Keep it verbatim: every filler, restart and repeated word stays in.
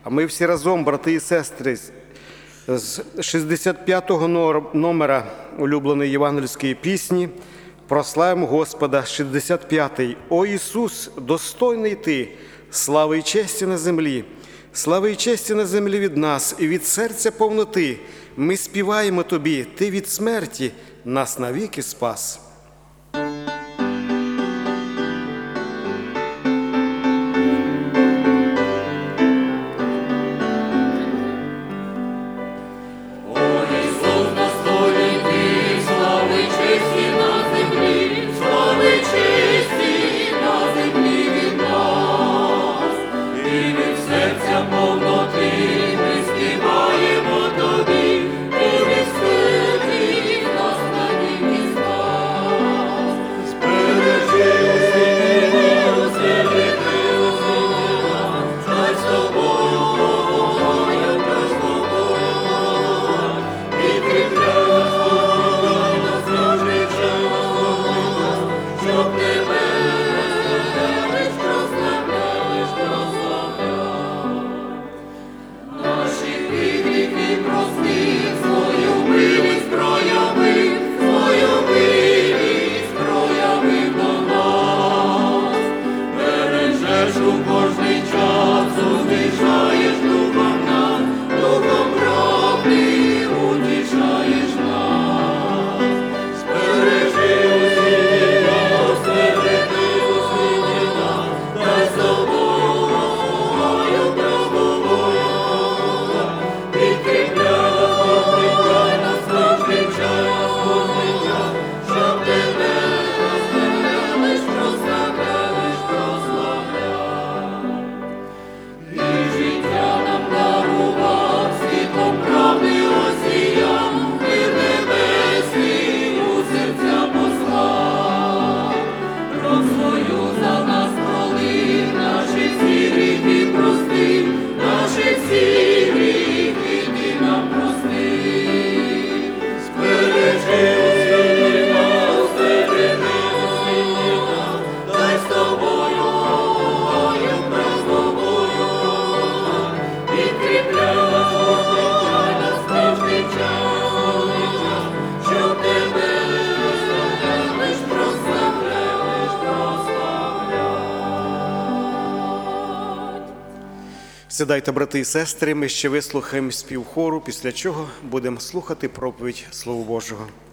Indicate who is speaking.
Speaker 1: А ми всі разом, брати і сестри, з шістдесят п'ятого номера улюбленої євангельської пісні прославимо Господа. шістдесят п'ятий. О Ісус, достойний Ти, слави й честі на землі, слави й честі на землі від нас і від серця повноти. Ми співаємо Тобі, Ти від смерті нас навіки спас. Сідайте, брати і сестри, ми ще вислухаємо спів хору, після чого будемо слухати проповідь Слова Божого.